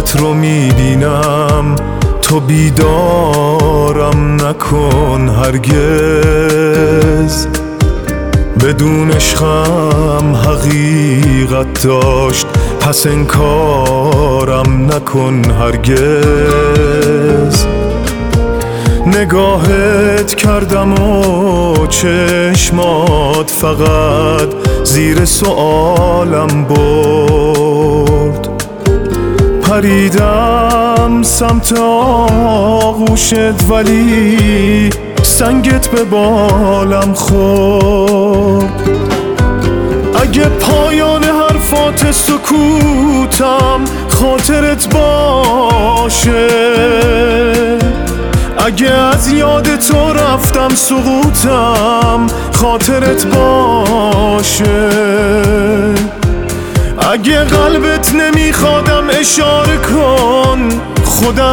خوابت رو میبینم، تو بیدارم نکن هرگز. بدون عشقم حقیقت داشت، پس انکارم نکن هرگز. نگاهت کردم و چشمات فقط زیر سؤالم برد. پریدم سمت آغوشت ولی سنگت به بالم خورد. اگه پایان حرفات سکوتم خاطرت باشه، اگه از یاد تو رفتم سقوطم خاطرت باشه. اگه قلبت نمیخوادم اشاره کن، خودم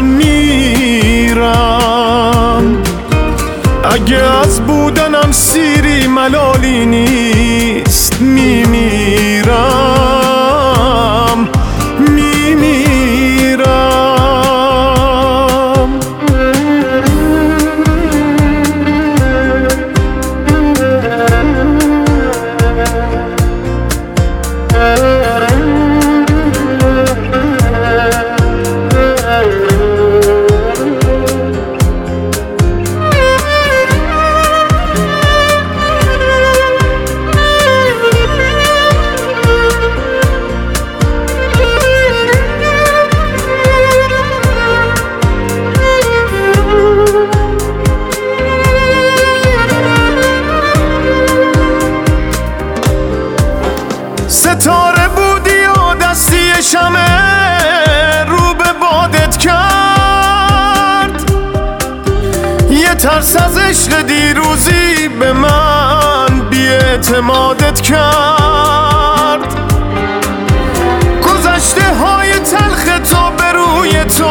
میرم. اگه از بودنم سیری ملالی نیست، میمیرم. ستاره بودی و دستی شمع رو به بادت کرد. یه ترس از عشق دیروزی به من بی‌اعتمادت کرد. گذشته های تلخ تو به روی تو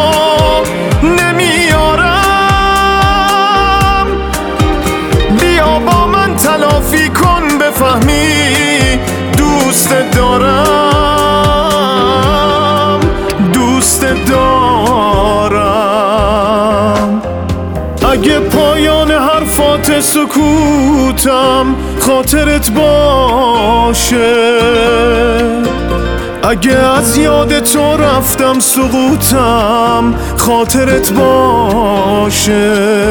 نمیارم. بیا با من تلافی کن بفهمی دوست دارم، دوست دارم. اگه پایان حرفات سکوتم خاطرت باشه، اگه از یاد تو رفتم سقوطم خاطرت باشه.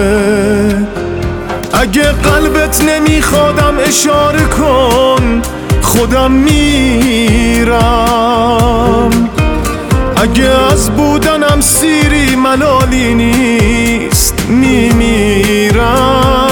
اگه قلبت نمیخوادم اشاره کن، خودم میرم. اگه از بودنم سیری ملالی نیست، میمیرم.